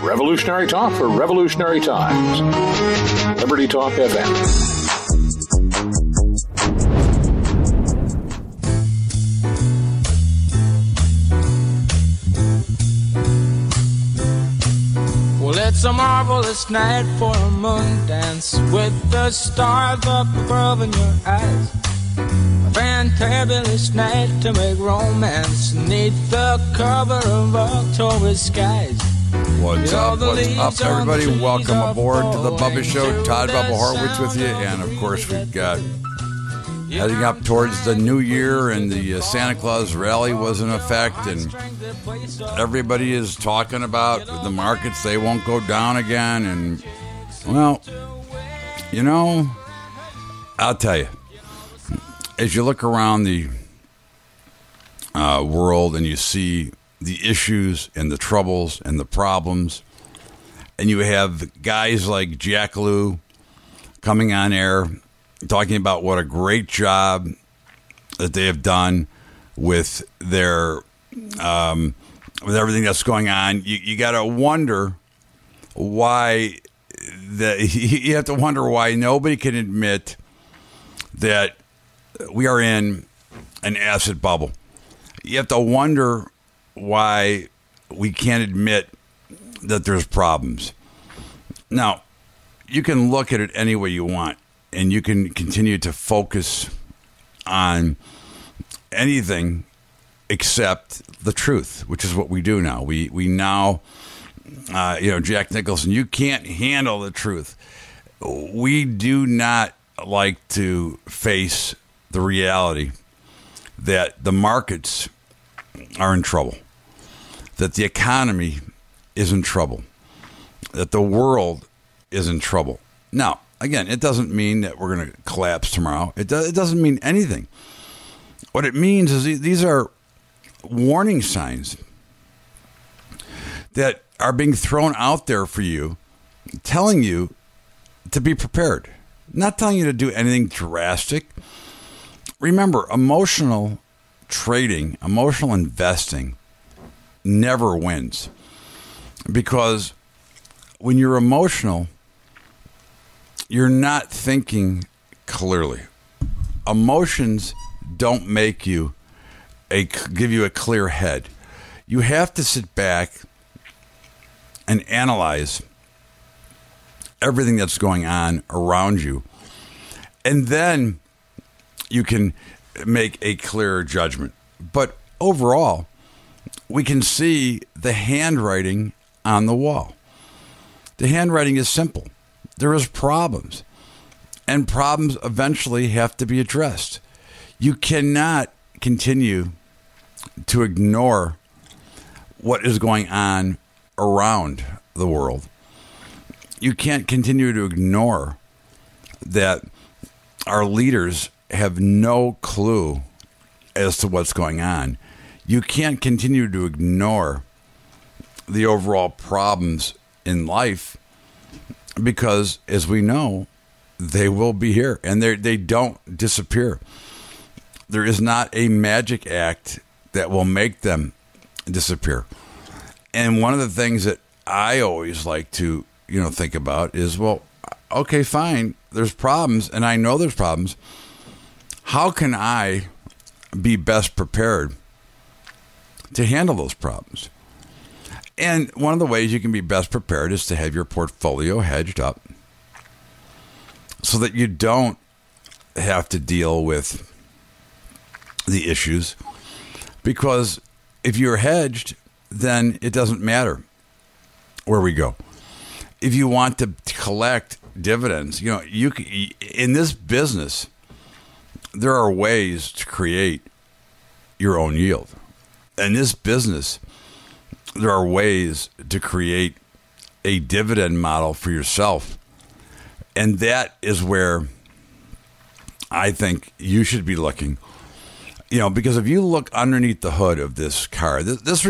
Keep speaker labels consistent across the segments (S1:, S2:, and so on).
S1: Revolutionary talk for revolutionary times. Liberty Talk FM.
S2: Well, it's a marvelous night for a moon dance with the stars up above in your eyes. A fantabulous night to make romance neath the cover of October skies.
S3: What's up, everybody? Welcome aboard to the Bubba Show. Todd Bubba Horwitz with you. And, of course, we've got heading up towards the new year, and the Santa Claus rally was in effect, and everybody is talking about the markets. They won't go down again. And, well, you know, I'll tell you, as you look around the world and you see the issues and the troubles and the problems, and you have guys like Jack Lew coming on air talking about what a great job that they have done with their with everything that's going on. You got to wonder why you have to wonder why nobody can admit that we are in an asset bubble. You have to wonder why we can't admit that there's problems. Now, you can look at it any way you want, and you can continue to focus on anything except the truth, which is what we do now. We now, Jack Nicholson, you can't handle the truth. We do not like to face the reality that the markets are in trouble, that the economy is in trouble, that the world is in trouble. Now, again, it doesn't mean that we're going to collapse tomorrow. It doesn't mean anything. What it means is these are warning signs that are being thrown out there for you, telling you to be prepared, not telling you to do anything drastic. Remember, emotional trading, emotional investing never wins, because when you're emotional, you're not thinking clearly. Emotions don't make you give you a clear head. You have to sit back and analyze everything that's going on around you, and then you can make a clearer judgment. But overall, we can see the handwriting on the wall. The handwriting is simple. There is problems, and problems eventually have to be addressed. You cannot continue to ignore what is going on around the world. You can't continue to ignore that our leaders have no clue as to what's going on. You can't continue to ignore the overall problems in life, because, as we know, they will be here, and they don't disappear. There is not a magic act that will make them disappear. And one of the things that I always like to, think about is, well, okay, fine, there's problems, and I know there's problems. How can I be best prepared to handle those problems? And one of the ways you can be best prepared is to have your portfolio hedged up so that you don't have to deal with the issues. Because if you're hedged, then it doesn't matter where we go. If you want to collect dividends, you in this business, there are ways to create your own yield. In this business, there are ways to create a dividend model for yourself. And that is where I think you should be looking. Because if you look underneath the hood of this car, this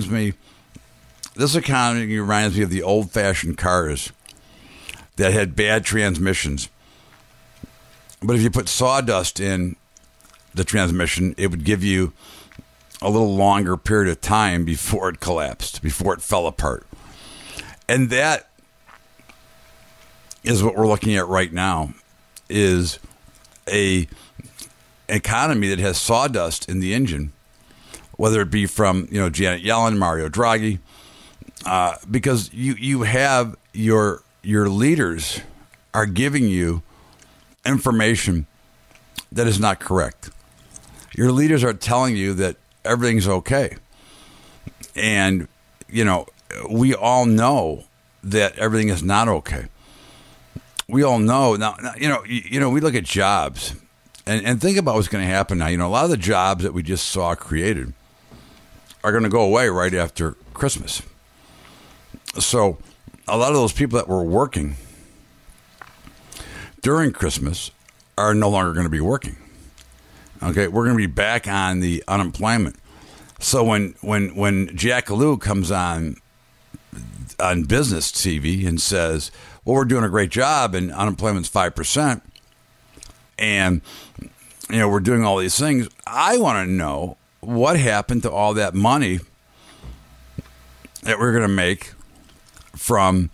S3: economy reminds me of the old-fashioned cars that had bad transmissions. But if you put sawdust in the transmission, it would give you a little longer period of time before it collapsed, before it fell apart. And that is what we're looking at right now, is a economy that has sawdust in the engine, whether it be from Janet Yellen, Mario Draghi, because you have your leaders are giving you information that is not correct. Your leaders are telling you that everything's okay. And, we all know that everything is not okay. We all know now, we look at jobs and think about what's going to happen now. A lot of the jobs that we just saw created are going to go away right after Christmas. So a lot of those people that were working during Christmas are no longer going to be working. Okay, we're going to be back on the unemployment. So when Jack Lew comes on business TV and says, well, we're doing a great job and unemployment's 5%, and we're doing all these things, I want to know what happened to all that money that we're going to make from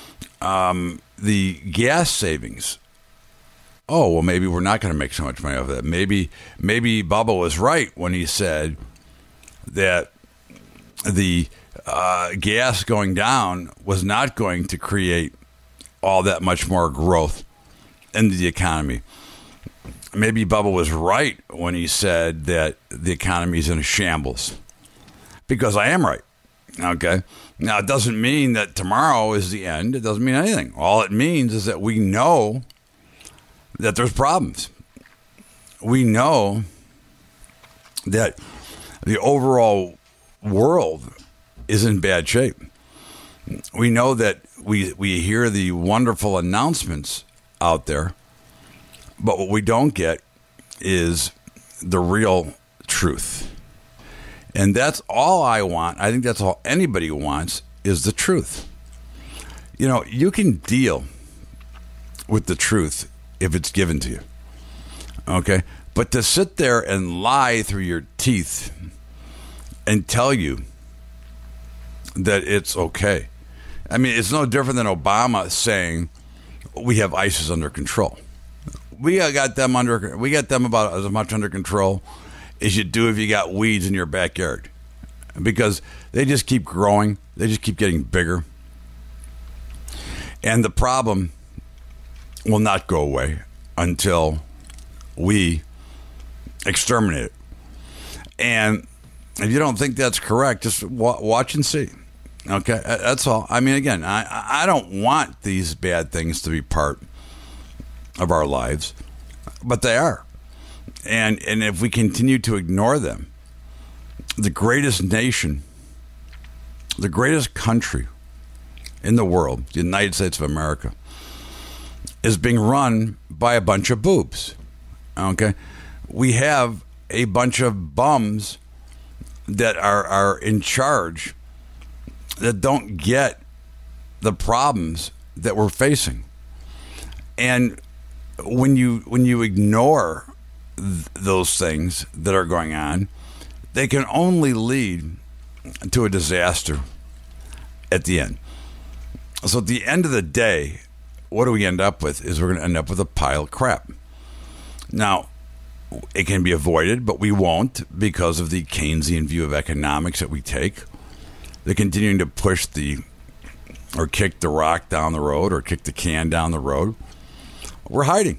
S3: the gas savings. Oh, well, maybe we're not going to make so much money off of that. Maybe Bubba was right when he said that the gas going down was not going to create all that much more growth into the economy. Maybe Bubba was right when he said that the economy is in a shambles, because I am right. Okay. Now, it doesn't mean that tomorrow is the end. It doesn't mean anything. All it means is that we know that there's problems. We know that the overall world is in bad shape. We know that we hear the wonderful announcements out there, but what we don't get is the real truth. And that's all I want. I think that's all anybody wants, is the truth. You can deal with the truth if it's given to you. Okay? But to sit there and lie through your teeth and tell you that it's okay. I mean, it's no different than Obama saying we have ISIS under control. We got them about as much under control as you do if you got weeds in your backyard, because they just keep growing. They just keep getting bigger. And the problem will not go away until we exterminate it. And if you don't think that's correct, just watch and see. Okay, that's all. I mean, again, I don't want these bad things to be part of our lives, but they are. And if we continue to ignore them, the greatest nation, the greatest country in the world, the United States of America, is being run by a bunch of boobs. Okay? We have a bunch of bums that are in charge that don't get the problems that we're facing. And when you ignore those things that are going on, they can only lead to a disaster at the end. So at the end of the day, what do we end up with is we're going to end up with a pile of crap. Now, it can be avoided, but we won't, because of the Keynesian view of economics that we take. They're continuing to push or kick the rock down the road, or kick the can down the road. We're hiding.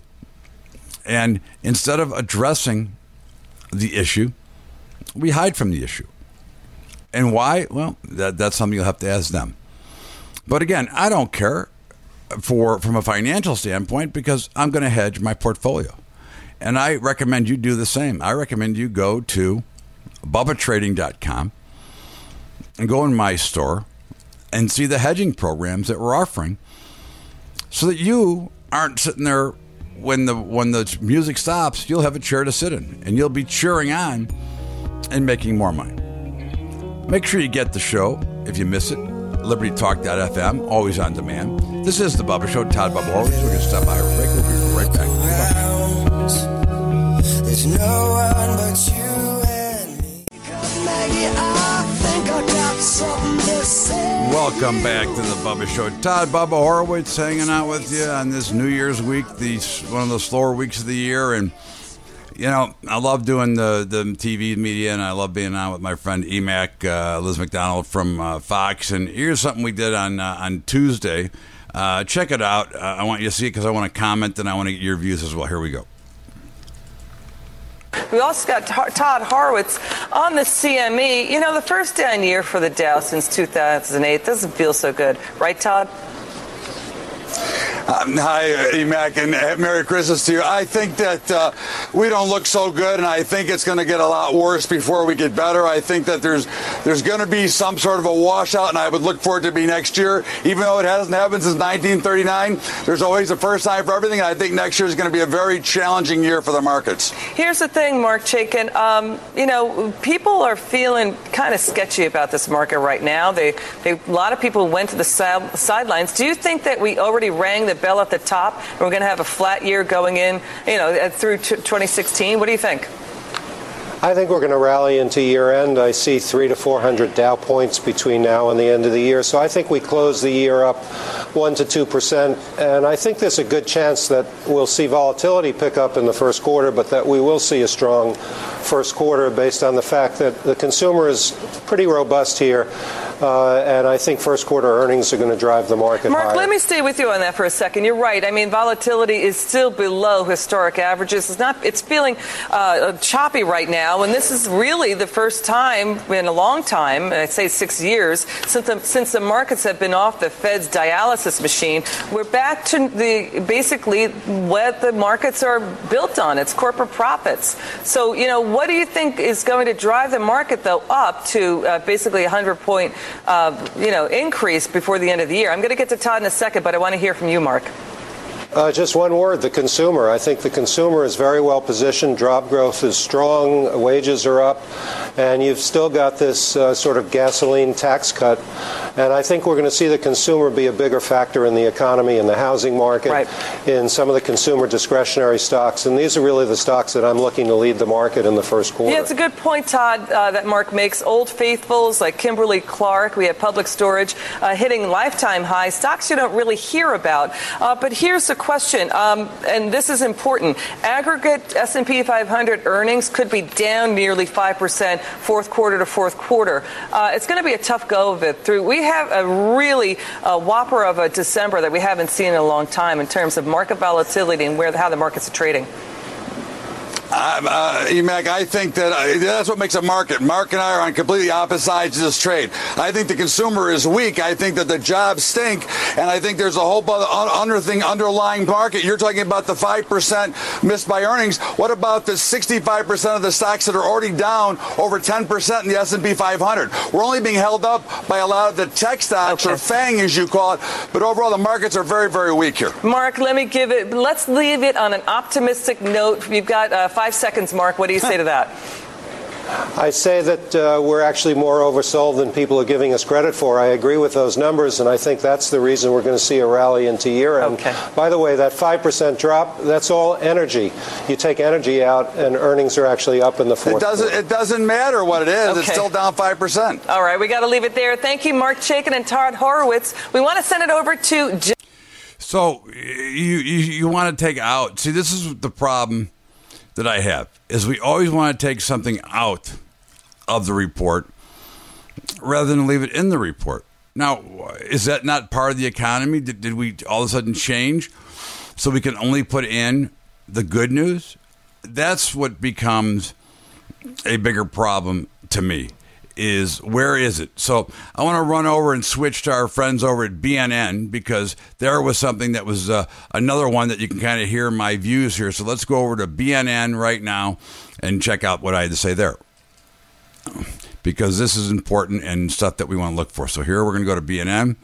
S3: And instead of addressing the issue, we hide from the issue. And why? Well, that's something you'll have to ask them. But again, I don't care from a financial standpoint, because I'm going to hedge my portfolio. And I recommend you do the same. I recommend you go to BubbaTrading.com and go in my store and see the hedging programs that we're offering, so that you aren't sitting there when the music stops. You'll have a chair to sit in, and you'll be cheering on and making more money. Make sure you get the show if you miss it. LibertyTalk.fm, always on demand. This is the Bubba Show. Todd Bubba Horowitz. We're going to stop by a break. We'll be right back. There's no one but you and me. Maggie, I think I got something to say. Welcome back to the Bubba Show. Todd Bubba Horowitz hanging out with you on this New Year's week, one of the slower weeks of the year. And, you know, I love doing the TV media, and I love being on with my friend EMAC, Liz McDonald from Fox. And here's something we did on Tuesday. Check it out. I want you to see it because I want to comment, and I want to get your views as well. Here we go.
S4: We also got Todd Horowitz on the CME. You know, the first down year for the Dow since 2008 doesn't feel so good. Right, Todd?
S5: Hi, EMAC, and Merry Christmas to you. I think that we don't look so good, and I think it's going to get a lot worse before we get better. I think that there's going to be some sort of a washout, and I would look for it to be next year. Even though it hasn't happened since 1939, there's always a first time for everything, and I think next year is going to be a very challenging year for the markets.
S4: Here's the thing, Mark Chaikin. You know, people are feeling kind of sketchy about this market right now. A lot of people went to the sidelines. Do you think that we already rang the bell at the top and we're going to have a flat year going in, you know, through 2016? What do you think?
S6: I think we're going to rally into year end. I see 300 to 400 Dow points between now and the end of the year. So I think we close the year up 1% to 2%. And I think there's a good chance that we'll see volatility pick up in the first quarter, but that we will see a strong first quarter based on the fact that the consumer is pretty robust here. And I think first quarter earnings are going to drive the market
S4: Mark,
S6: higher.
S4: let me stay with you on that for a second. You're right. I mean, volatility is still below historic averages. It's feeling choppy right now. And this is really the first time in a long time, and I'd say 6 years, since the markets have been off the Fed's dialysis machine. We're back to basically what the markets are built on. It's corporate profits. So, you know, what do you think is going to drive the market, though, up to basically 100-point increase before the end of the year? I'm going to get to Todd in a second, but I want to hear from you, Mark.
S6: Just one word, the consumer. I think the consumer is very well positioned. Job growth is strong. Wages are up. And you've still got this sort of gasoline tax cut. And I think we're going to see the consumer be a bigger factor in the economy, in the housing market, right, in some of the consumer discretionary stocks. And these are really the stocks that I'm looking to lead the market in the first quarter.
S4: Yeah, it's a good point, Todd, that Mark makes. Old faithfuls like Kimberly-Clark, we have Public Storage hitting lifetime highs, stocks you don't really hear about. But here's the question, and this is important. Aggregate S&P 500 earnings could be down nearly 5% fourth quarter to fourth quarter. It's going to be a tough go of it. We have a really whopper of a December that we haven't seen in a long time in terms of market volatility and how the markets are trading.
S5: EMAC, I think that that's what makes a market. Mark and I are on completely opposite sides of this trade. I think the consumer is weak. I think that the jobs stink. And I think there's a whole underlying market. You're talking about the 5% missed by earnings. What about the 65% of the stocks that are already down over 10% in the S&P 500? We're only being held up by a lot of the tech stocks, or FANG as you call it. But overall, the markets are very, very weak here.
S4: Mark, let's leave it on an optimistic note. You've got 5 seconds, Mark. What do you say to that?
S6: I say that we're actually more oversold than people are giving us credit for. I agree with those numbers, and I think that's the reason we're going to see a rally into year-end.
S4: Okay.
S6: By the way, that 5% drop, that's all energy. You take energy out, and earnings are actually up in the fourth quarter.
S5: It doesn't matter what it is.
S4: Okay.
S5: It's still down 5%.
S4: All right, we got to leave it there. Thank you, Mark Chaikin and Todd Horowitz. We want to send it over to Jim.
S3: So you want to take out. See, this is the problem that I have, is we always want to take something out of the report rather than leave it in the report. Now, is that not part of the economy? Did we all of a sudden change so we can only put in the good news? That's what becomes a bigger problem to me, is where is it? So I want to run over and switch to our friends over at BNN, because there was something that was another one that you can kind of hear my views here. So let's go over to BNN right now and check out what I had to say there, because this is important and stuff that we want to look for. So here we're going to go to BNN.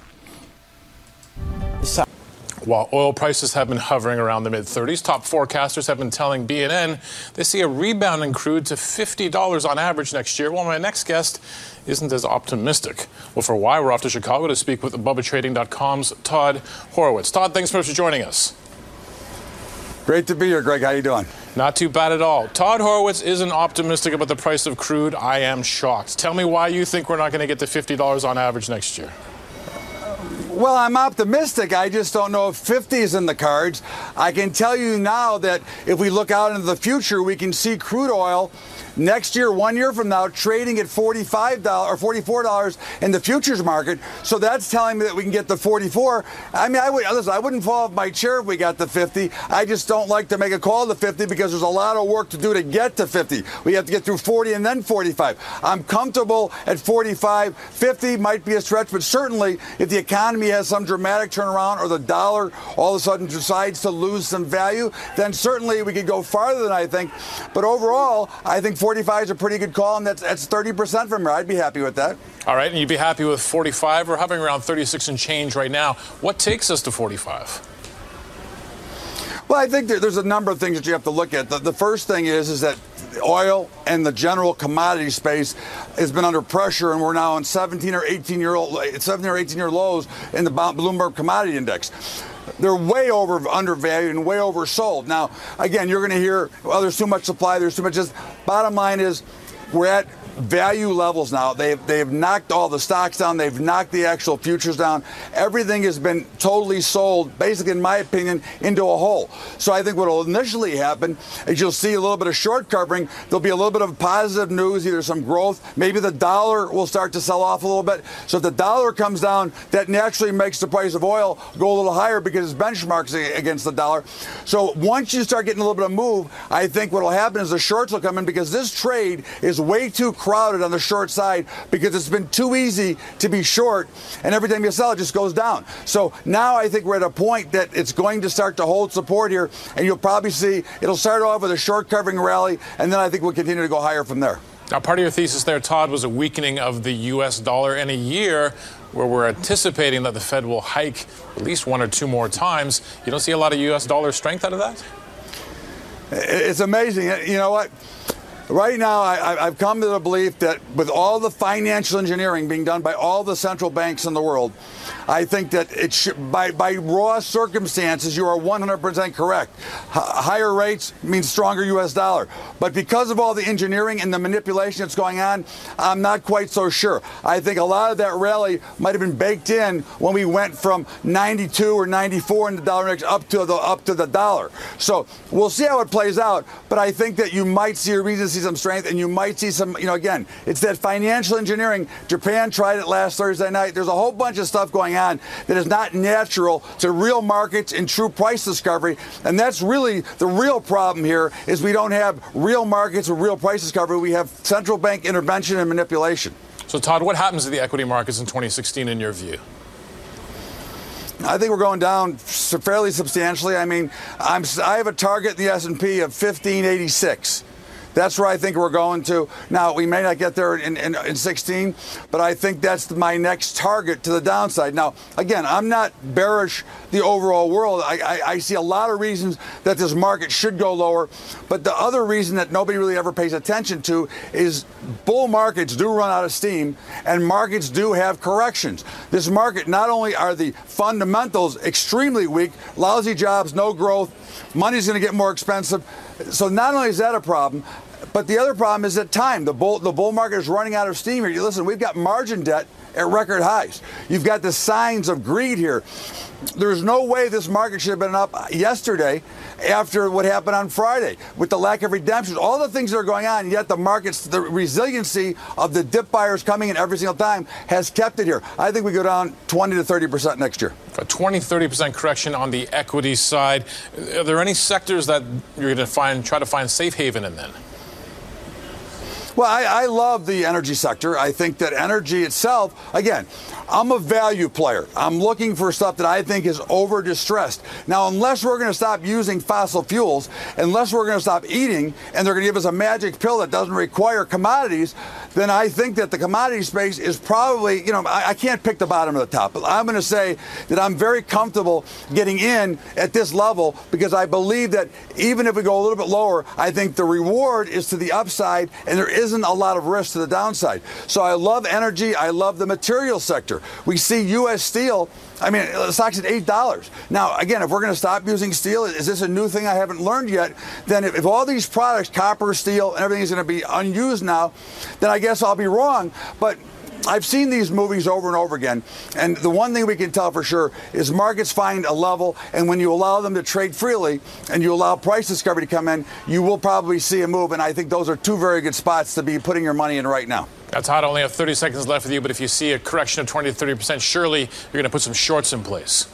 S7: While oil prices have been hovering around the mid-30s, top forecasters have been telling BNN they see a rebound in crude to $50 on average next year, while my next guest isn't as optimistic. Well, for why, we're off to Chicago to speak with BubbaTrading.com's Todd Horowitz. Todd, thanks so much for joining us.
S5: Great to be here, Greg. How you doing?
S7: Not too bad at all. Todd Horowitz isn't optimistic about the price of crude. I am shocked. Tell me why you think we're not going to get to $50 on average next year.
S5: Well, I'm optimistic. I just don't know if 50 is in the cards. I can tell you now that if we look out into the future, we can see crude oil next year, 1 year from now, trading at $45 or $44 in the futures market. So that's telling me that we can get to 44. I mean, I wouldn't fall off my chair if we got to 50. I just don't like to make a call to 50 because there's a lot of work to do to get to 50. We have to get through 40 and then 45. I'm comfortable at 45. 50 might be a stretch, but certainly if the economy has some dramatic turnaround or the dollar all of a sudden decides to lose some value, then certainly we could go farther than I think. But overall, I think 45 is a pretty good call, and that's 30% from here. I'd be happy with that.
S7: All right, and you'd be happy with 45? We're hovering around 36 and change right now. What takes us to 45?
S5: Well, I think there's a number of things that you have to look at. The first thing is that oil and the general commodity space has been under pressure, and we're now in 17 or 18 year lows in the Bloomberg Commodity Index. They're way undervalued and way oversold. Now, again, you're going to hear, well, there's too much supply, there's too much. Just bottom line is, we're at value levels now. They've knocked all the stocks down. They've knocked the actual futures down. Everything has been totally sold, basically, in my opinion, into a hole. So I think what will initially happen is you'll see a little bit of short covering. There'll be a little bit of positive news, either some growth. Maybe the dollar will start to sell off a little bit. So if the dollar comes down, that naturally makes the price of oil go a little higher because it's benchmarks against the dollar. So once you start getting a little bit of move, I think what will happen is the shorts will come in because this trade is way too crowded on the short side because it's been too easy to be short, and every time you sell it just goes down. So now I think we're at a point that it's going to start to hold support here, and you'll probably see it'll start off with a short covering rally, and then I think we'll continue to go higher from there.
S7: Now, part of your thesis there, Todd, was a weakening of the U.S. dollar in a year where we're anticipating that the Fed will hike at least one or two more times. You don't see a lot of U.S. dollar strength out of that?
S5: It's amazing. You know what? Right now, I've come to the belief that with all the financial engineering being done by all the central banks in the world, I think that it should, by raw circumstances, you are 100% correct. Higher rates means stronger U.S. dollar. But because of all the engineering and the manipulation that's going on, I'm not quite so sure. I think a lot of that rally might have been baked in when we went from 92 or 94 in the dollar index up to the dollar. So we'll see how it plays out. But I think that you might see a reason to see some strength, and you might see some, again, it's that financial engineering. Japan tried it last Thursday night. There's a whole bunch of stuff going on that is not natural to real markets and true price discovery. And that's really the real problem here, is we don't have real markets with real price discovery. We have central bank intervention and manipulation.
S7: So, Todd, what happens to the equity markets in 2016 in your view?
S5: I think we're going down fairly substantially. I mean, I have a target in the S&P of 1586. That's where I think we're going to. Now, we may not get there in 16, but I think that's my next target to the downside. Now, again, I'm not bearish the overall world. I see a lot of reasons that this market should go lower, but the other reason that nobody really ever pays attention to is bull markets do run out of steam, and markets do have corrections. This market, not only are the fundamentals extremely weak, lousy jobs, no growth, money's going to get more expensive. So not only is that a problem, but the other problem is that time. The bull market is running out of steam here. Listen, we've got margin debt at record highs. You've got the signs of greed here. There's no way this market should have been up yesterday after what happened on Friday with the lack of redemptions, all the things that are going on, yet the markets, the resiliency of the dip buyers coming in every single time has kept it here. I think we go down 20 to 30% next year.
S7: A 20-30% correction on the equity side. Are there any sectors that you're going to try to find safe haven in then?
S5: Well, I love the energy sector. I think that energy itself, again, I'm a value player. I'm looking for stuff that I think is over distressed. Now, unless we're going to stop using fossil fuels, unless we're going to stop eating, and they're going to give us a magic pill that doesn't require commodities, then I think that the commodity space is probably, I can't pick the bottom or the top. But I'm going to say that I'm very comfortable getting in at this level because I believe that even if we go a little bit lower, I think the reward is to the upside, and there isn't a lot of risk to the downside. So I love energy. I love the material sector. We see U.S. Steel. I mean, the stock's at $8. Now, again, if we're going to stop using steel, is this a new thing I haven't learned yet? Then if all these products, copper, steel, and everything is going to be unused now, then I guess I'll be wrong. But I've seen these movies over and over again, and the one thing we can tell for sure is markets find a level, and when you allow them to trade freely and you allow price discovery to come in, you will probably see a move, and I think those are two very good spots to be putting your money in right now.
S7: That's hot. I only have 30 seconds left with you, but if you see a correction of 20 to 30%, surely you're going to put some shorts in place.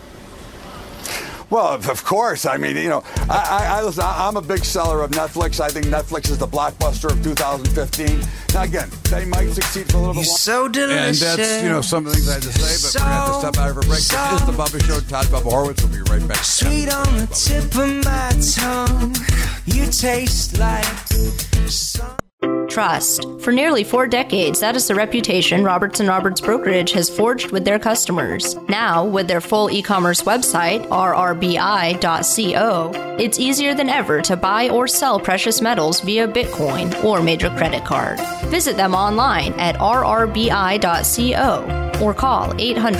S5: Well, of course. I mean, I'm a big seller of Netflix. I think Netflix is the blockbuster of 2015. Now, again, they might succeed for a little bit longer.
S8: So delicious.
S3: And that's, some of the things I had to say, but we're going to have to step out for a break. This is the Bubba Show. Todd Bubba Horowitz will be right back.
S8: Sweet on the tip of my tongue. You taste like sun.
S9: Trust. For nearly 4 decades, that is the reputation Roberts & Roberts Brokerage has forged with their customers. Now, with their full e-commerce website, rrbi.co, it's easier than ever to buy or sell precious metals via Bitcoin or major credit card. Visit them online at rrbi.co or call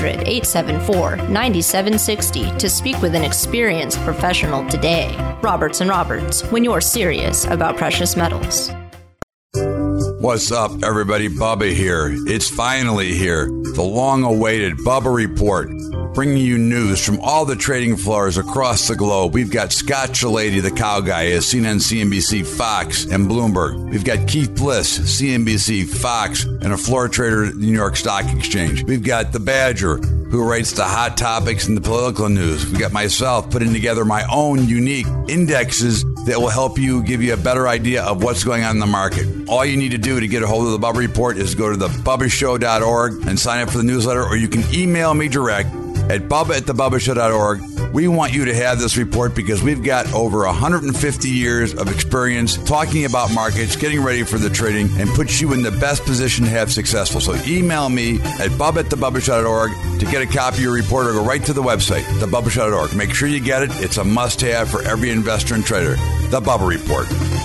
S9: 800-874-9760 to speak with an experienced professional today. Roberts & Roberts, when you're serious about precious metals.
S3: What's up, everybody? Bubba here. It's finally here. The long-awaited Bubba Report, bringing you news from all the trading floors across the globe. We've got Scott Chilady, the cow guy, at CNN, CNBC, Fox, and Bloomberg. We've got Keith Bliss, CNBC, Fox, and a floor trader at the New York Stock Exchange. We've got the Badger, who writes the hot topics and the political news. We've got myself putting together my own unique indexes that will help you, give you a better idea of what's going on in the market. All you need to do to get a hold of the Bubba Report is go to thebubbashow.org and sign up for the newsletter, or you can email me direct at bubba@thebubbashow.org. We want you to have this report because we've got over 150 years of experience talking about markets, getting ready for the trading, and puts you in the best position to have successful. So email me at bubba@thebubbashow.org to get a copy of your report, or go right to the website, thebubbashow.org. Make sure you get it. It's a must-have for every investor and trader. The Bubba Report.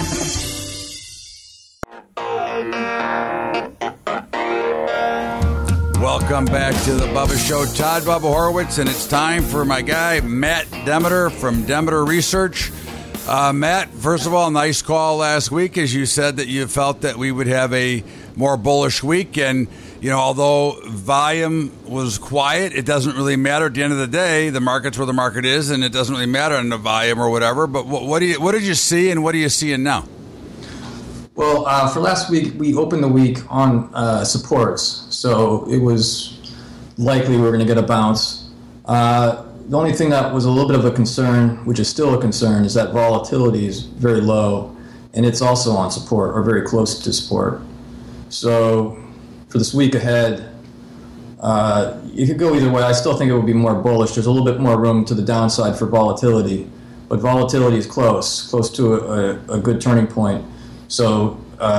S3: Welcome back to the Bubba Show. Todd Bubba Horowitz, and it's time for my guy, Matt Demeter from Demeter Research. Matt, first of all, nice call last week, as you said that you felt that we would have a more bullish week. And, although volume was quiet, it doesn't really matter. At the end of the day, the market's where the market is, and it doesn't really matter on the volume or whatever. But what did you see, and what are you seeing now?
S10: Well, for last week, we opened the week on supports, so it was likely we were going to get a bounce. The only thing that was a little bit of a concern, which is still a concern, is that volatility is very low, and it's also on support, or very close to support. So for this week ahead, you could go either way. I still think it would be more bullish. There's a little bit more room to the downside for volatility, but volatility is close to a good turning point. So,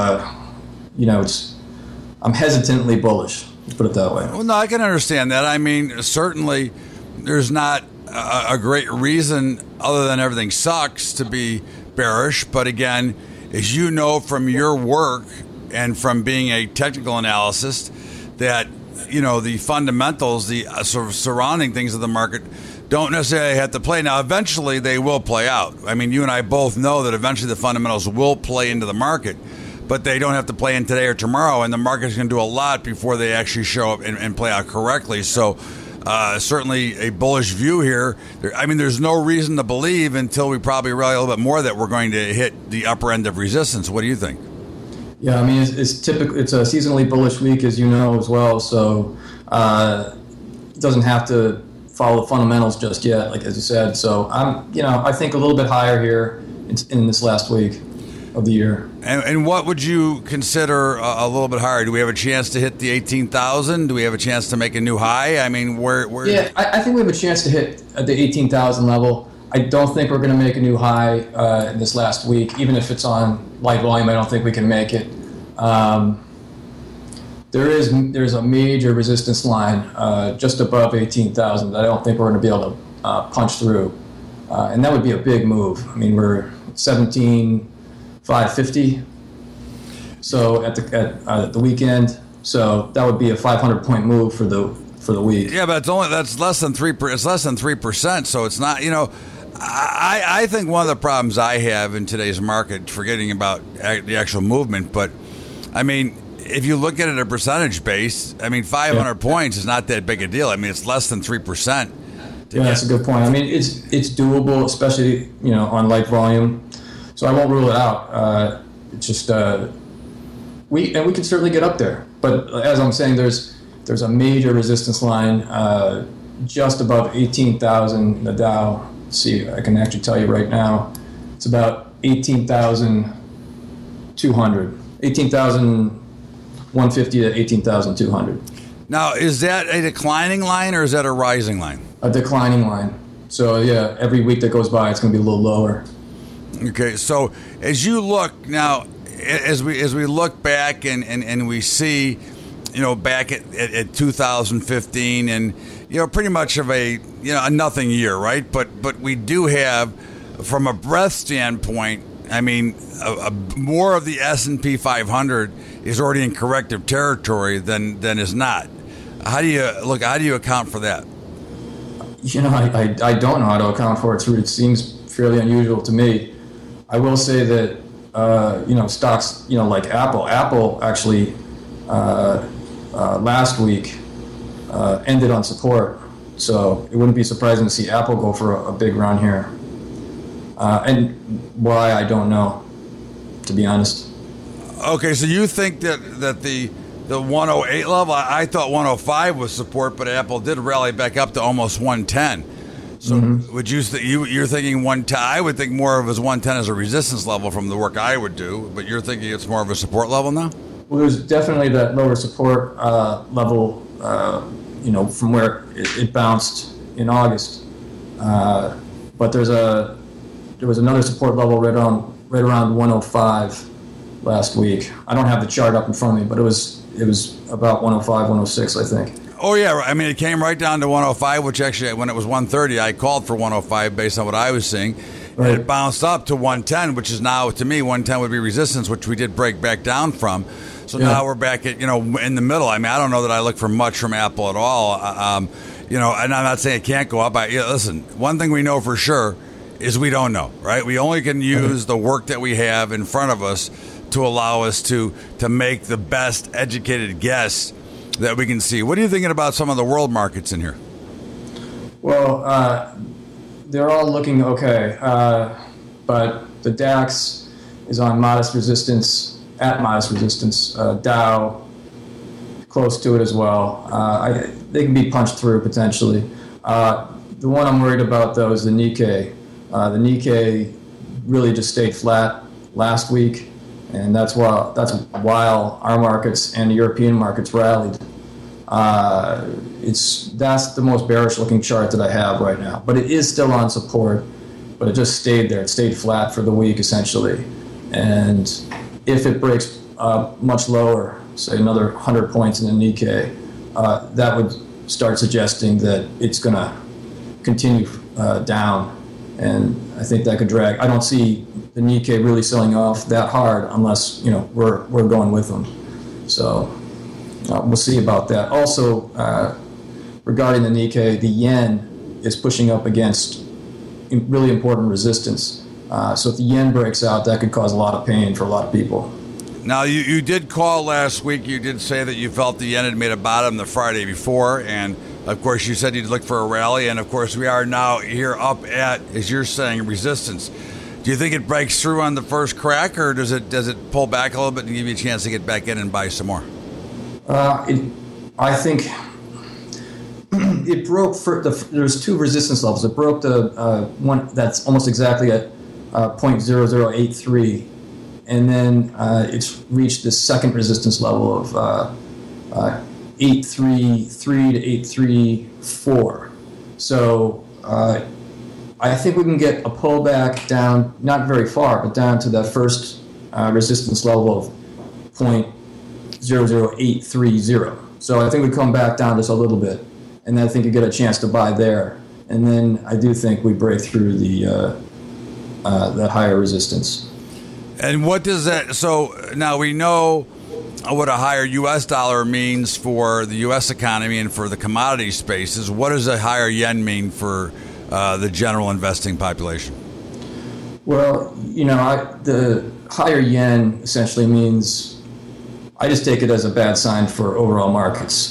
S10: I'm hesitantly bullish, let's put it that way.
S3: Well, no, I can understand that. I mean, certainly there's not a great reason other than everything sucks to be bearish. But again, as you know from your work and from being a technical analyst, that, the fundamentals, the sort of surrounding things of the market don't necessarily have to play. Now, eventually they will play out. I mean, you and I both know that eventually the fundamentals will play into the market, but they don't have to play in today or tomorrow, and the market's going to do a lot before they actually show up and play out correctly. So certainly a bullish view here. There's no reason to believe until we probably rally a little bit more that we're going to hit the upper end of resistance. What do you think?
S10: Yeah, it's typically, it's a seasonally bullish week, as you know, as well, so it doesn't have to follow the fundamentals just yet, like as you said. So I think a little bit higher here in this last week of the year.
S3: And what would you consider a little bit higher? Do we have a chance to hit the 18,000? Do we have a chance to make a new high? I mean, where?
S10: Yeah, I think we have a chance to hit the 18,000 level. I don't think we're going to make a new high in this last week, even if it's on light volume. I don't think we can make it. There's a major resistance line just above 18,000 that I don't think we're going to be able to punch through, and that would be a big move. I mean, we're 17,550, so at the weekend, so that would be a 500-point move for the week.
S3: Yeah, but that's less than 3%. It's less than 3%, so it's not. I think one of the problems I have in today's market, forgetting about the actual movement, but I mean, if you look at it at a percentage base, I mean, 500 points is not that big a deal. I mean, it's less than 3%.
S10: Yeah, that's a good point. I mean, it's doable, especially on light volume. So I won't rule it out. It's just we can certainly get up there. But as I'm saying, there's a major resistance line just above 18,000. The Dow. Let's see, I can actually tell you right now. It's about 18,200, 18,150 to 18,200.
S3: Now, is that a declining line or is that a rising line?
S10: A declining line. So yeah, every week that goes by, it's going to be a little lower.
S3: Okay, so as you look now, as we look back and we see, back at 2015 and pretty much of a nothing year, right? But we do have, from a breadth standpoint, I mean, more of the S&P 500 is already in corrective territory than is not. How do you account for that?
S10: I don't know how to account for it. It seems fairly unusual to me. I will say that stocks like Apple actually last week ended on support, so it wouldn't be surprising to see Apple go for a big run here. And why, I don't know, to be honest.
S3: Okay, so you think that the 108 level, I thought 105 was support, but Apple did rally back up to almost 110. So would you're thinking 110? I would think more of as 110 as a resistance level from the work I would do, but you're thinking it's more of a support level now?
S10: Well, there's definitely that lower support level, from where it bounced in August. But there was another support level right around 105 last week. I don't have the chart up in front of me, but it was about 105, 106, I think.
S3: Oh, yeah. I mean, it came right down to 105, which actually, when it was 130, I called for 105 based on what I was seeing. Right. And it bounced up to 110, which is now, to me, 110 would be resistance, which we did break back down from. So now we're back at, in the middle. I mean, I don't know that I look for much from Apple at all. And I'm not saying it can't go up. Listen, one thing we know for sure is we don't know, right? We only can use the work that we have in front of us to allow us to make the best educated guess that we can see. What are you thinking about some of the world markets in here? Well,
S10: they're all looking okay, but the DAX is on modest resistance, Dow close to it as well. They can be punched through potentially. The one I'm worried about, though, is the Nikkei. The Nikkei really just stayed flat last week, and that's while our markets and the European markets rallied. That's the most bearish-looking chart that I have right now. But it is still on support, but it just stayed there. It stayed flat for the week, essentially. And if it breaks much lower, say another 100 points in the Nikkei, that would start suggesting that it's going to continue down. And I think that could drag. I don't see the Nikkei really selling off that hard unless we're going with them. So we'll see about that. Also, regarding the Nikkei, the yen is pushing up against really important resistance. So if the yen breaks out, that could cause a lot of pain for a lot of people.
S3: Now, you did call last week. You did say that you felt the yen had made a bottom the Friday before, and of course, you said you'd look for a rally, and of course, we are now here up at, as you're saying, resistance. Do you think it breaks through on the first crack, or does it pull back a little bit and give you a chance to get back in and buy some more?
S10: I think it broke. There's two resistance levels. It broke the one that's almost exactly at 0.0083, and then it's reached the second resistance level of 833 to 834. So I think we can get a pullback down, not very far, but down to that first resistance level of 0.00830. So I think we come back down just a little bit, and then I think you get a chance to buy there. And then I do think we break through the higher resistance.
S3: And what does that? So now we know what a higher U.S. dollar means for the U.S. economy and for the commodity spaces. What does a higher yen mean for the general investing population?
S10: Well, the higher yen essentially means I just take it as a bad sign for overall markets.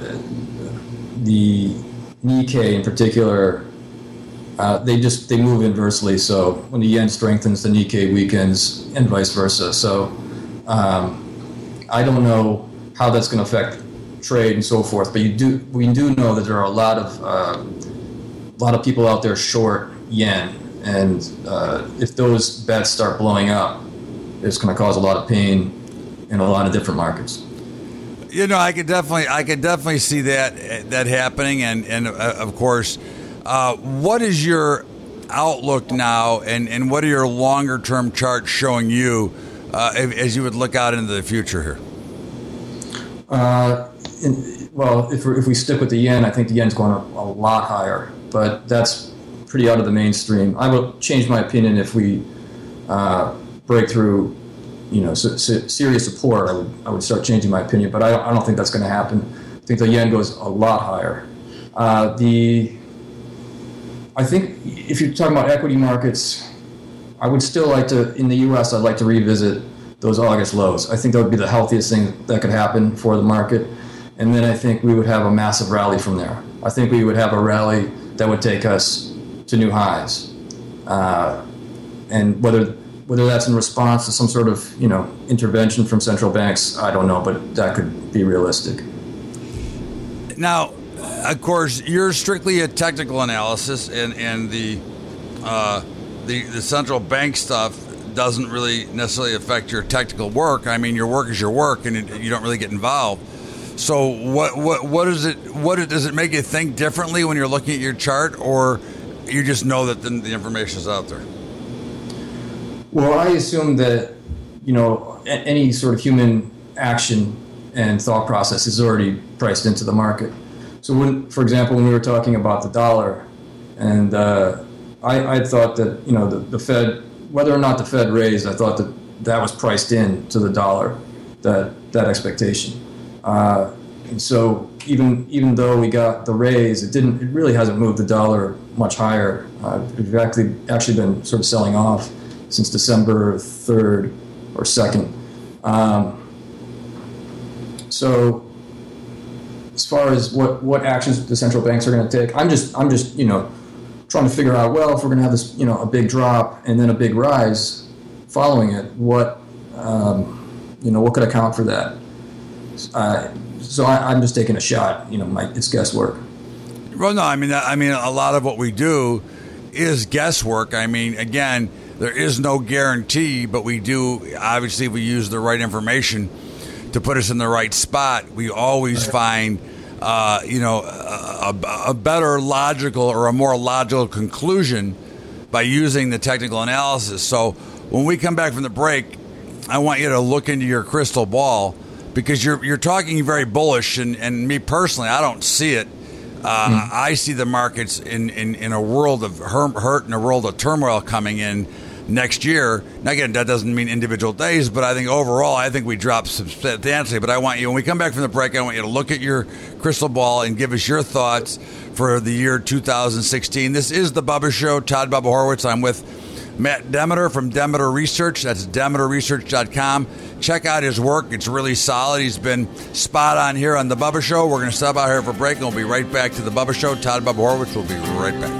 S10: The Nikkei in particular, they move inversely. So when the yen strengthens, the Nikkei weakens, and vice versa. So I don't know how that's going to affect trade and so forth. But we do know that there are a lot of people out there short yen, and if those bets start blowing up, it's going to cause a lot of pain in a lot of different markets.
S3: I could definitely see that happening, and of course, what is your outlook now, and what are your longer term charts showing you as you would look out into the future here?
S10: If we stick with the yen, I think the yen's going a lot higher, but that's pretty out of the mainstream. I will change my opinion if we break through, serious support. I would start changing my opinion, but I don't think that's going to happen. I think the yen goes a lot higher. I think if you're talking about equity markets, I would still like to, in the U.S., I'd like to revisit those August lows. I think that would be the healthiest thing that could happen for the market. And then I think we would have a massive rally from there. I think we would have a rally that would take us to new highs. And whether that's in response to some sort of, intervention from central banks, I don't know, but that could be realistic.
S3: Now, of course, you're strictly a technical analysis, and the central bank stuff doesn't really necessarily affect your technical work. I mean, your work is your work, and you don't really get involved. So, what does it make you think differently when you're looking at your chart, or you just know that the information is out there?
S10: Well, I assume that any sort of human action and thought process is already priced into the market. So, for example, when we were talking about the dollar, and I thought that the Fed, whether or not the Fed raised, I thought that was priced in to the dollar, that expectation. And so even though we got the raise, it really hasn't moved the dollar much higher. We've actually been sort of selling off since December 3rd or 2nd. So as far as what actions the central banks are going to take, I'm just trying to figure out, well, if we're going to have this, a big drop and then a big rise following it, what could account for that? So I'm just taking a shot. It's guesswork.
S3: Well, no, I mean, a lot of what we do is guesswork. I mean, again, there is no guarantee, but we do, obviously, if we use the right information to put us in the right spot, we always find, a better logical or a more logical conclusion by using the technical analysis. So when we come back from the break, I want you to look into your crystal ball, because you're talking very bullish, and me personally, I don't see it. I see the markets in a world of hurt and a world of turmoil coming in next year. Now, again, that doesn't mean individual days, but I think overall, we drop substantially. But I want you, when we come back from the break, I want you to look at your crystal ball and give us your thoughts for the year 2016. This is The Bubba Show. Todd Bubba Horwitz. I'm with Matt Demeter from Demeter Research. That's DemeterResearch.com. Check out his work. It's really solid. He's been spot on here on The Bubba Show. We're going to stop out here for a break, and we'll be right back to The Bubba Show. Todd Bubba Horwitz will be right back.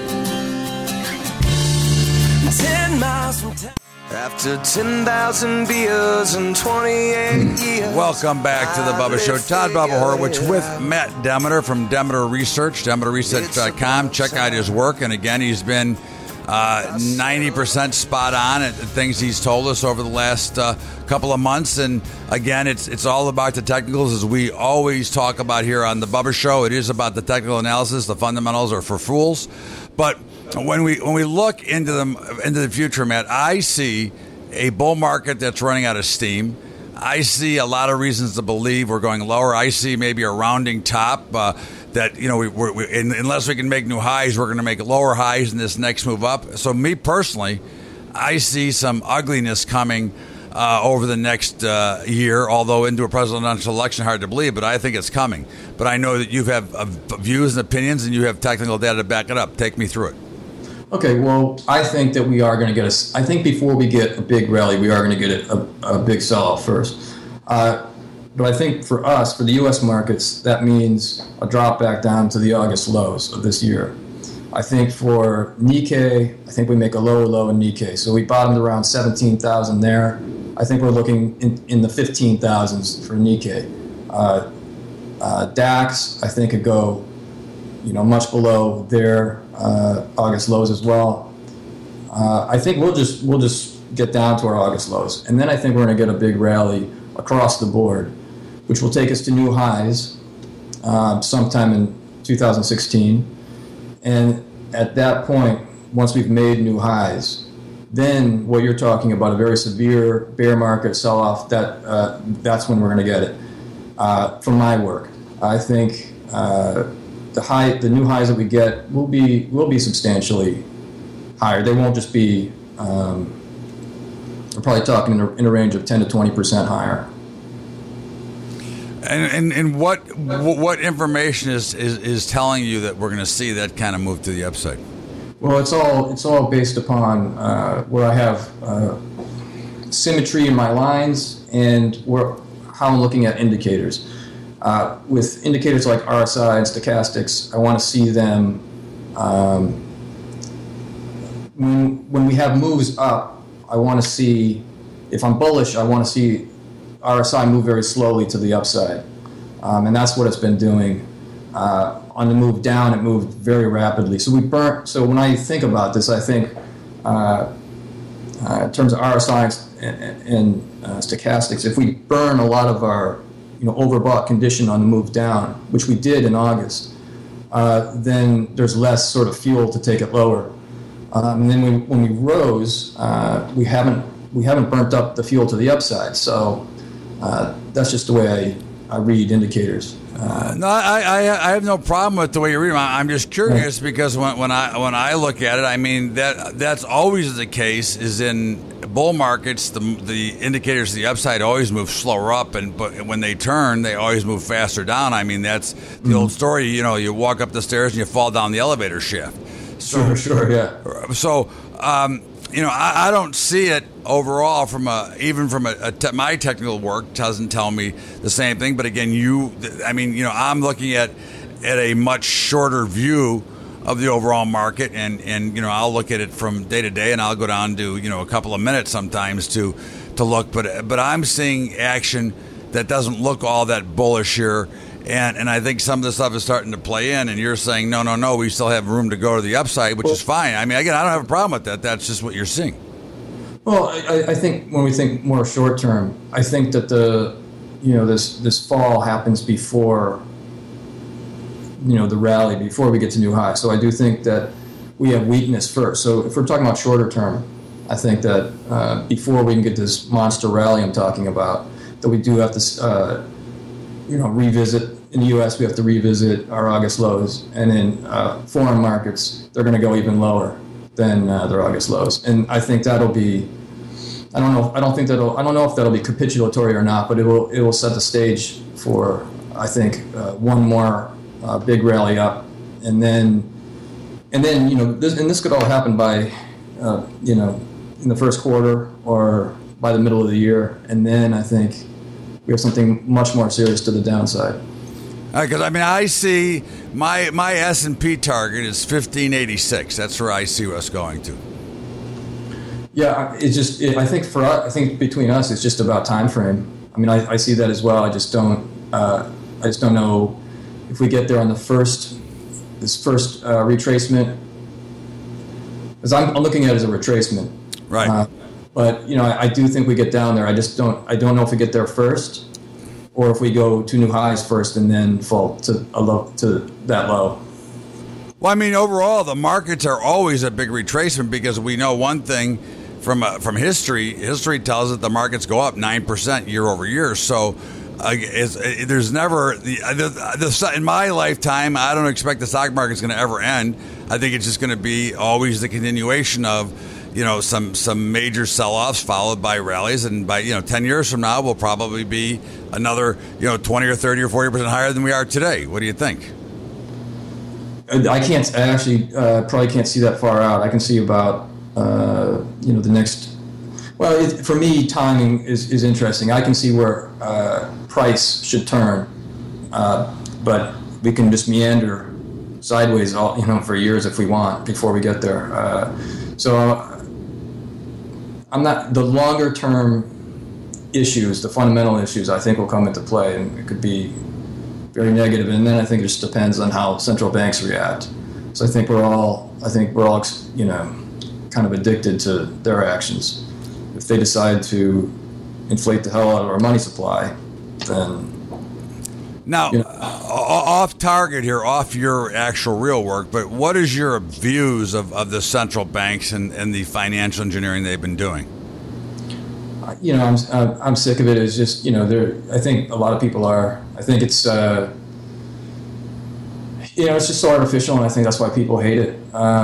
S8: 10 miles from town. After 10,000 beers and 28 years.
S3: Welcome back to The Bubba Show. Todd Bubba Horwitz with Matt Demeter from Demeter Research, DemeterResearch.com. Check out his work. And again, he's been 90% spot on at the things he's told us over the last couple of months. And again, it's all about the technicals, as we always talk about here on The Bubba Show. It is about the technical analysis. The fundamentals are for fools. But when we look into the future, Matt, I see a bull market that's running out of steam. I see a lot of reasons to believe we're going lower. I see maybe a rounding top that, unless we can make new highs, we're going to make lower highs in this next move up. So me personally, I see some ugliness coming over the next year, although into a presidential election, hard to believe, but I think it's coming. But I know that you have views and opinions, and you have technical data to back it up. Take me through it.
S10: Okay, well, I think that we are going to get I think before we get a big rally, we are going to get a big sell-off first. I think for us, for the U.S. markets, that means a drop back down to the August lows of this year. I think for Nikkei, I think we make a lower low in Nikkei. So we bottomed around 17,000 there. I think we're looking in the 15,000s for Nikkei. DAX, I think, could go, much below their August lows as well. I think we'll just get down to our August lows, and then I think we're going to get a big rally across the board, which will take us to new highs sometime in 2016. And at that point, once we've made new highs, then what you're talking about, a very severe bear market sell-off, that's when we're going to get it. From my work, I think the new highs that we get will be substantially higher. They won't just be. We're probably talking in a range of 10 to 20% higher.
S3: And what information is telling you that we're going to see that kind of move to the upside?
S10: Well, it's all based upon where I have symmetry in my lines and how I'm looking at indicators. With indicators like RSI and stochastics, I want to see them when we have moves up. I want to see, if I'm bullish, I want to see RSI move very slowly to the upside. And that's what it's been doing. On the move down, it moved very rapidly. So when I think about this, I think in terms of RSI and stochastics, if we burn a lot of our overbought condition on the move down, which we did in August, then there's less sort of fuel to take it lower. And then when we rose, we haven't burnt up the fuel to the upside. So that's just the way I read indicators.
S3: No, I have no problem with the way you read them. I'm just curious because when I look at it, I mean that's always the case. Is in bull markets, the indicators to the upside always move slower up, but when they turn, they always move faster down. I mean that's the old story. You walk up the stairs and you fall down the elevator shaft. So,
S10: sure, yeah.
S3: So, I don't see it overall my technical work doesn't tell me the same thing. But again, I'm looking at a much shorter view of the overall market, and I'll look at it from day to day, and I'll go down to a couple of minutes sometimes to look. But I'm seeing action that doesn't look all that bullish here. And I think some of the stuff is starting to play in, and you're saying, no, we still have room to go to the upside, which is fine. I mean, again, I don't have a problem with that. That's just what you're seeing.
S10: Well, I think when we think more short term, I think that this fall happens before, the rally, before we get to new highs. So I do think that we have weakness first. So if we're talking about shorter term, I think that before we can get this monster rally I'm talking about, that we do have to, revisit. In the U.S., we have to revisit our August lows, and in foreign markets, they're going to go even lower than their August lows. And I think that'll be, I don't know if that'll be capitulatory or not, but it will set the stage for, I think, one more big rally up, and then this could all happen by, in the first quarter or by the middle of the year, and then I think we have something much more serious to the downside.
S3: Because I see my S&P target is 1586. That's where I see us going to.
S10: Yeah, I think between us, it's just about time frame. I mean, I see that as well. I just don't know if we get there on this first retracement. Because I'm looking at it as a retracement,
S3: right?
S10: But I do think we get down there. I don't know if we get there first, or if we go to new highs first and then fall to that low.
S3: Well, I mean, overall, the markets are always a big retracement because we know one thing from history. History tells us the markets go up 9% year over year. So there's never in my lifetime, I don't expect the stock market's going to ever end. I think it's just going to be always the continuation of some major sell-offs followed by rallies, and by 10 years from now we'll probably be another 20 or 30 or 40% higher than we are today. What do you think?
S10: I actually probably can't see that far out. I can see about the next. Well, for me, timing is interesting. I can see where price should turn, but we can just meander sideways for years if we want before we get there. So I'm not the longer term issues, the fundamental issues, I think will come into play, and it could be very negative. And then I think it just depends on how central banks react. So I think we're all kind of addicted to their actions. If they decide to inflate the hell out of our money supply, then
S3: now off target here, off your actual real work. But what is your views of the central banks and the financial engineering they've been doing?
S10: I'm sick of it. It's just I think a lot of people are. I think it's it's just so artificial, and I think that's why people hate it.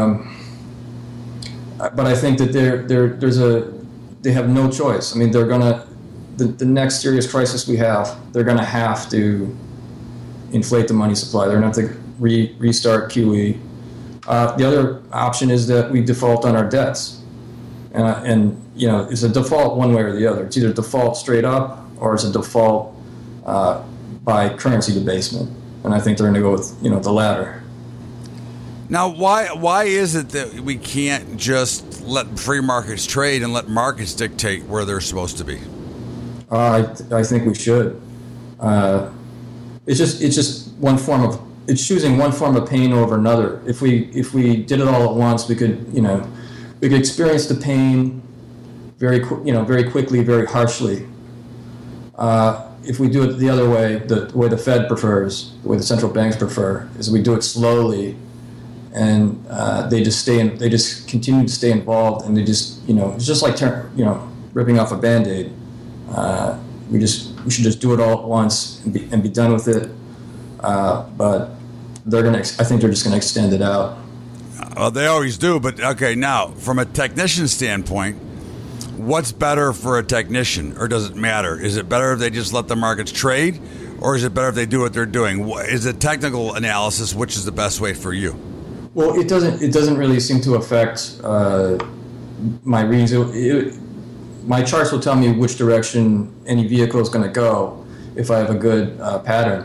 S10: But I think that they have no choice. I mean, they're gonna the next serious crisis we have, they're gonna have to inflate the money supply. They're gonna have to restart QE. The other option is that we default on our debts, and it's a default one way or the other. It's either default straight up or it's a default by currency debasement. And I think they're going to go with the latter.
S3: Now, why is it that we can't just let free markets trade and let markets dictate where they're supposed to be?
S10: I think we should. It's just one form of choosing one form of pain over another. If we did it all at once, we could experience the pain very quickly, very harshly. If we do it the other way, the way the Fed prefers, the way the central banks prefer, is we do it slowly, and they just continue to stay involved, and they just it's just like ripping off a Band-Aid. We should just do it all at once and be done with it. But I think they're just gonna extend it out.
S3: Well, they always do, but okay. Now, from a technician standpoint, what's better for a technician, or does it matter? Is it better if they just let the markets trade, or is it better if they do what they're doing? Is it technical analysis, which is the best way for you?
S10: Well, it doesn't really seem to affect my reads. My charts will tell me which direction any vehicle is going to go if I have a good pattern.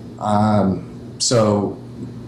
S10: So,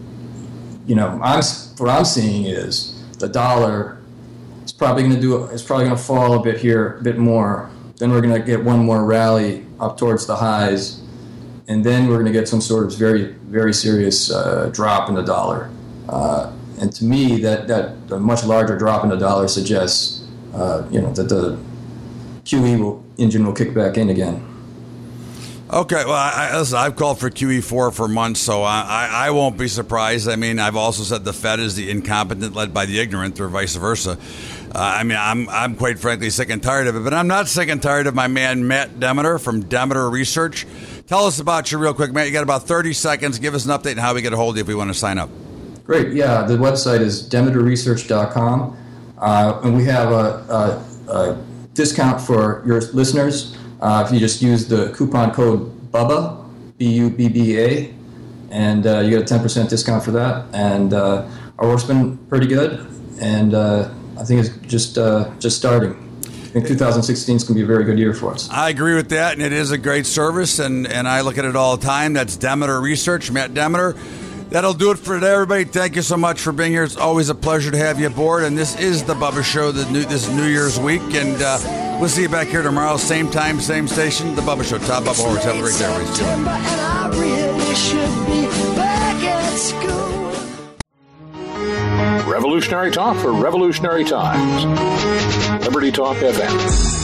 S10: what I'm seeing is the dollar. It's probably going to fall a bit here, a bit more. Then we're going to get one more rally up towards the highs, and then we're going to get some sort of very, very serious drop in the dollar. And to me, that a much larger drop in the dollar suggests, that the QE engine will kick back in again.
S3: Okay, well, listen, I've called for QE4 for months, so I won't be surprised. I mean, I've also said the Fed is the incompetent led by the ignorant, or vice versa. I'm quite frankly sick and tired of it, but I'm not sick and tired of my man Matt Demeter from Demeter Research. Tell us about you real quick, Matt. You got about 30 seconds. Give us an update on how we get a hold of you if we want to sign up.
S10: Great, yeah. The website is demeterresearch.com, and we have a discount for your listeners. If you just use the coupon code BUBBA, BUBBA, and you get a 10% discount for that. And our work's been pretty good, and I think it's just starting. I think 2016 is going to be a very good year for us.
S3: I agree with that, and it is a great service, and I look at it all the time. That's Demeter Research, Matt Demeter. That'll do it for today, everybody. Thank you so much for being here. It's always a pleasure to have you aboard, and this is the Bubba Show this New Year's week, and we'll see you back here tomorrow, same time, same station, the Bubba Show. Todd Bubba Horwitz. Have a great day, everybody.
S1: Revolutionary talk for revolutionary times. Liberty Talk FM.